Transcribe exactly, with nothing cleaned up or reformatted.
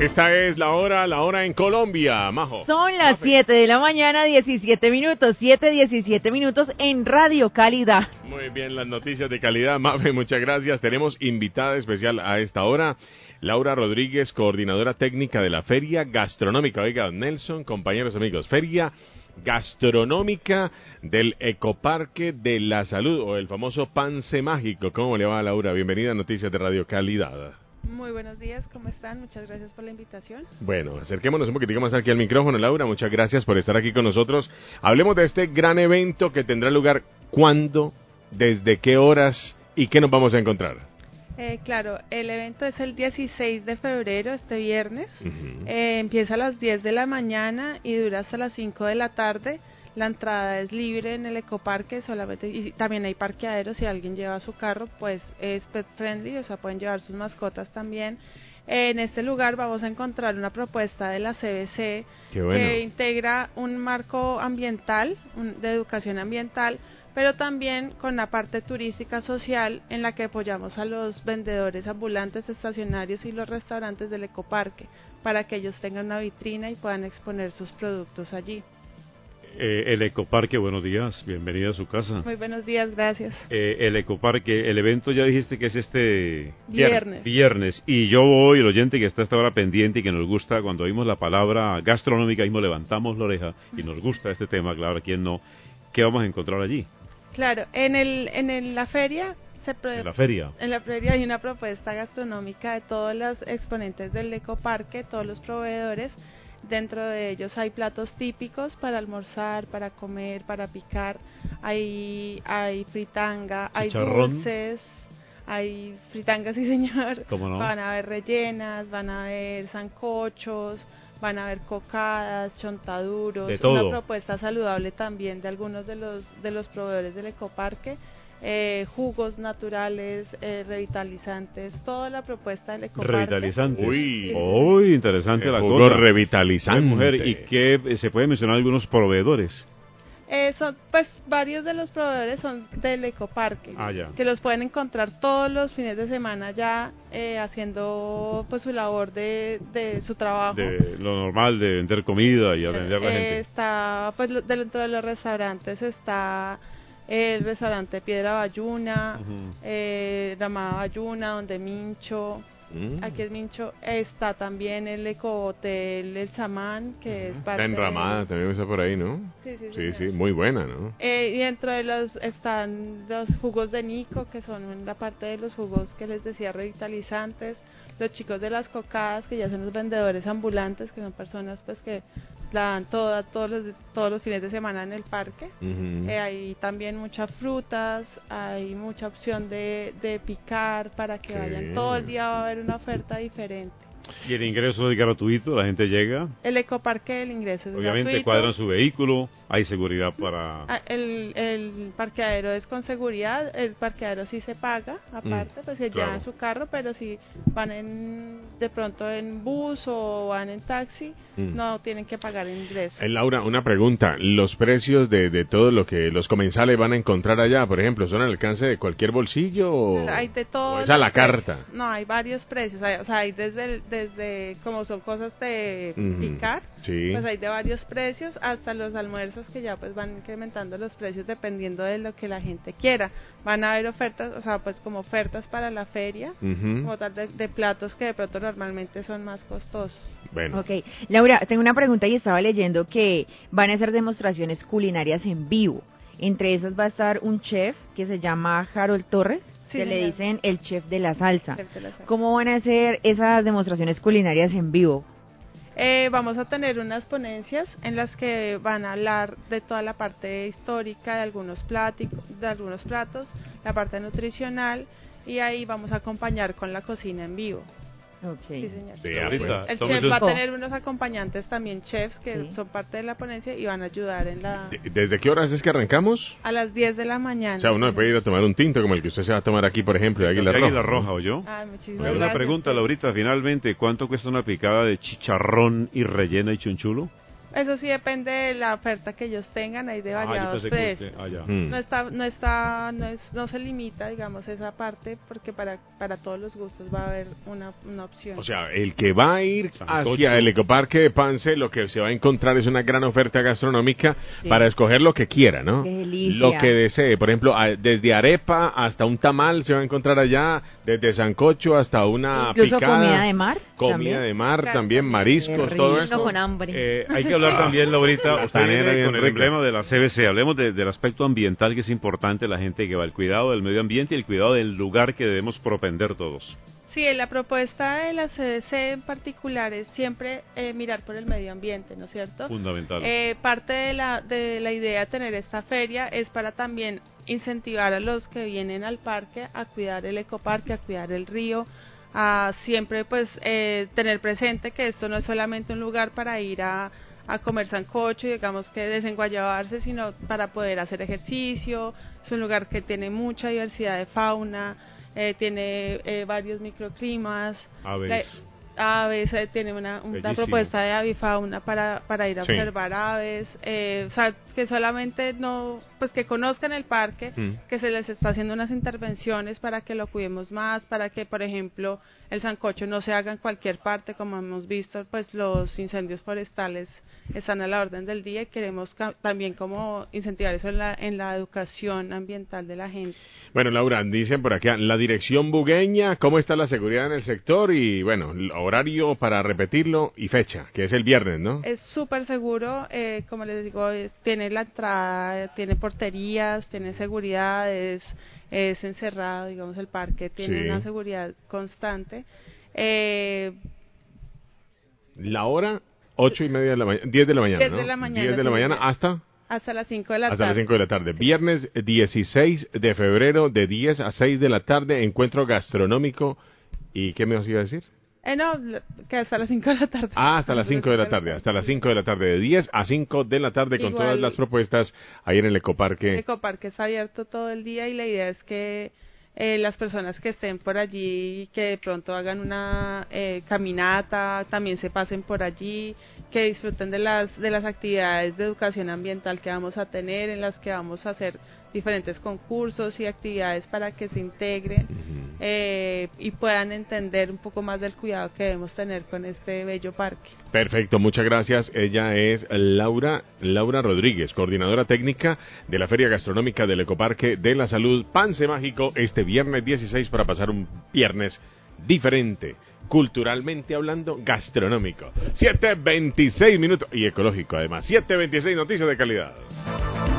Esta es la hora, la hora en Colombia, Majo. Son las siete de la mañana, diecisiete minutos, siete diecisiete minutos en Radio Calidad. Muy bien, las noticias de calidad, Mafe, muchas gracias. Tenemos invitada especial a esta hora, Laura Rodríguez, coordinadora técnica de la Feria Gastronómica. Oiga, don Nelson, compañeros amigos, Feria Gastronómica del Ecoparque de la Salud, o el famoso Pance Mágico. ¿Cómo le va, Laura? Bienvenida a Noticias de Radio Calidad. Muy buenos días, ¿cómo están? Muchas gracias por la invitación. Bueno, acerquémonos un poquitico más aquí al micrófono, Laura. Muchas gracias por estar aquí con nosotros. Hablemos de este gran evento que tendrá lugar cuándo, desde qué horas y qué nos vamos a encontrar. Eh, claro, el evento es el dieciséis de febrero, este viernes. Uh-huh. Eh, empieza a las diez de la mañana y dura hasta las cinco de la tarde. La entrada es libre en el ecoparque, solamente, y también hay parqueaderos. Si alguien lleva su carro, pues es pet friendly, o sea, pueden llevar sus mascotas también. En este lugar vamos a encontrar una propuesta de la C B C bueno. que integra un marco ambiental, un, de educación ambiental, pero también con la parte turística social en la que apoyamos a los vendedores ambulantes, estacionarios y los restaurantes del ecoparque para que ellos tengan una vitrina y puedan exponer sus productos allí. Eh, el Ecoparque, buenos días, bienvenida a su casa. Muy buenos días, gracias. Eh, el Ecoparque, el evento ya dijiste que es este viernes. Viernes, y yo voy, el oyente que está hasta ahora pendiente y que nos gusta, cuando oímos la palabra gastronómica, mismo levantamos la oreja y nos gusta este tema, claro, ¿a quién no? ¿Qué vamos a encontrar allí? Claro, en el en el, la feria... Se pro... En la feria. En la feria hay una propuesta gastronómica de todos los exponentes del ecoparque, todos los proveedores. Dentro de ellos hay platos típicos para almorzar, para comer, para picar. Hay hay fritanga, hay Chicharrón. dulces, hay fritanga, sí señor. ¿Cómo no? Van a haber rellenas, van a haber sancochos, van a haber cocadas, chontaduros. De todo. Una propuesta saludable también de algunos de los de los proveedores del ecoparque. Eh, jugos naturales, eh, revitalizantes, toda la propuesta del ecoparque. Revitalizantes. Uy. Uy, interesante El la jugo cosa. revitalizante. Ay, mujer, ¿y qué eh, se puede mencionar algunos proveedores? Eh, son, pues varios de los proveedores son del ecoparque, Ah, ya. que los pueden encontrar todos los fines de semana ya eh, haciendo pues su labor de, de su trabajo. De lo normal de vender comida y atender a la Eh, gente. Está, pues lo- dentro de los restaurantes está el restaurante Piedra Bayuna, Ujú. eh, Ramada Bayuna, donde Mincho, Mm. aquí es Mincho, está también el Ecohotel El Samán, que es parte Está enramada, de... también está por ahí, ¿no? Sí, sí, Sí, señor. sí, muy buena, ¿no? Eh, y dentro de los están los jugos de Nico, que son la parte de los jugos que les decía revitalizantes, los chicos de las cocadas, que ya son los vendedores ambulantes, que son personas pues que la dan toda, todos los todos los fines de semana en el parque. Ujú. Eh, hay también muchas frutas, hay mucha opción de, de picar para que Sí. vayan. Todo el día va a haber una oferta diferente. Y el ingreso es gratuito, la gente llega, El ecoparque del ingreso es obviamente gratuito. cuadran su vehículo, hay seguridad para... Ah, El, el parqueadero es con seguridad, el parqueadero sí se paga, aparte, Mm, pues se claro. llevan su carro, pero si van en, de pronto en bus o van en taxi, Mm. no tienen que pagar el ingreso. Eh, Laura, una pregunta. ¿Los precios de, de todo lo que los comensales van a encontrar allá, por ejemplo, son al alcance de cualquier bolsillo o, Hay de todo. o es a la carta? No, hay varios precios, hay, o sea, hay desde, el- desde como son cosas de Ujú. picar, Sí. pues hay de varios precios, hasta los almuerzos que ya pues van incrementando los precios dependiendo de lo que la gente quiera. Van a haber ofertas, o sea, pues como ofertas para la feria, Ujú. como tal de, de platos que de pronto normalmente son más costosos. Bueno. Ok, Laura, tengo una pregunta y estaba leyendo que van a hacer demostraciones culinarias en vivo. Entre esos va a estar un chef que se llama Harold Torres, Sí, que le señor. dicen el chef de la salsa. Chef de la salsa. ¿Cómo van a hacer esas demostraciones culinarias en vivo? Eh, vamos a tener unas ponencias en las que van a hablar de toda la parte histórica de algunos pláticos, de algunos platos, la parte nutricional, y ahí vamos a acompañar con la cocina en vivo. Okay. Sí, señor. Vea, Ahorita, pues. El tómese chef un- va a tener unos acompañantes también chefs que Sí. son parte de la ponencia y van a ayudar en la De- ¿Desde qué horas es que arrancamos? a las diez de la mañana. O sea, uno sí, puede ir a señor. tomar un tinto como el que usted se va a tomar aquí, por ejemplo, de Águila de Roja. Águila Roja, ¿oyó? Ay, muchísimas Una gracias. pregunta, Laurita, finalmente, ¿cuánto cuesta una picada de chicharrón y rellena y chunchulo? Eso sí depende de la oferta que ellos tengan, hay de Ah, yo variados pensé que precios. usted- ah, ya. Mm. No está, no está, no es, no se limita, digamos, esa parte, porque para para todos los gustos va a haber una, una opción. O sea, el que va a ir Sancocho. hacia el ecoparque de Pance, lo que se va a encontrar es una gran oferta gastronómica Sí. para escoger lo que quiera, ¿no? Qué delicia. Lo que desee. Por ejemplo, a- desde arepa hasta un tamal se va a encontrar allá, desde sancocho hasta una Incluso picada. comida de mar. Comida también. de mar, Claro, también también. mariscos, Qué todo rico. esto. con hambre. Eh, hay que hablar también, Laurita, usted Tanera viene bien con el rica. emblema de la C B C. Hablemos de- del aspecto ambiental, que es importante, la gente que va, el cuidado del medio ambiente y el cuidado del lugar que debemos propender todos. Sí, la propuesta de la C D C en particular es siempre eh, mirar por el medio ambiente, ¿no es cierto? Fundamental. Eh, parte de la, de la idea de tener esta feria es para también incentivar a los que vienen al parque a cuidar el ecoparque, a cuidar el río, a siempre pues eh, tener presente que esto no es solamente un lugar para ir a, a comer sancocho y digamos que desenguayabarse, sino para poder hacer ejercicio. Es un lugar que tiene mucha diversidad de fauna, eh, tiene eh, varios microclimas, Aves. la- aves, eh, tiene una, una Bellísimo. propuesta de avifauna para, para ir a Sí. observar aves, eh, o sea, que solamente no, pues que conozcan el parque, Mm. que se les está haciendo unas intervenciones para que lo cuidemos más, para que, por ejemplo, el sancocho no se haga en cualquier parte, como hemos visto, pues los incendios forestales están a la orden del día y queremos ca- también como incentivar eso en la, en la educación ambiental de la gente. Bueno, Laura, dicen por acá, la dirección bugueña, ¿cómo está la seguridad en el sector? Y bueno, el horario para repetirlo y fecha, que es el viernes, ¿no? Es súper seguro, eh, como les digo, es- tiene la entrada, tiene porterías, tiene seguridad, es, es encerrado, digamos, el parque tiene Sí. una seguridad constante. Eh, La hora, ocho y media de la mañana, diez de la mañana, diez ¿no? de la mañana, diez de la sí, mañana sí. hasta... hasta las cinco de la Hasta tarde. las cinco de la tarde. Viernes dieciséis de febrero de diez a seis de la tarde, encuentro gastronómico. ¿Y qué me os iba a decir? Eh, no, lo- que hasta las cinco de la tarde. Ah, hasta las cinco de la tarde, hasta las cinco de la tarde, de diez a cinco de la tarde, con Igual- todas las propuestas ahí en el Ecoparque. El ecoparque está abierto todo el día y la idea es que eh, las personas que estén por allí, que de pronto hagan una eh, caminata, también se pasen por allí, que disfruten de las de las actividades de educación ambiental que vamos a tener, en las que vamos a hacer diferentes concursos y actividades para que se integren eh, y puedan entender un poco más del cuidado que debemos tener con este bello parque. Perfecto, muchas gracias. Ella es Laura Laura Rodríguez, coordinadora técnica de la Feria Gastronómica del Ecoparque de la Salud Pance Mágico, este viernes dieciséis, para pasar un viernes diferente, culturalmente hablando, gastronómico. siete veintiséis minutos y ecológico además. siete veintiséis, noticias de calidad.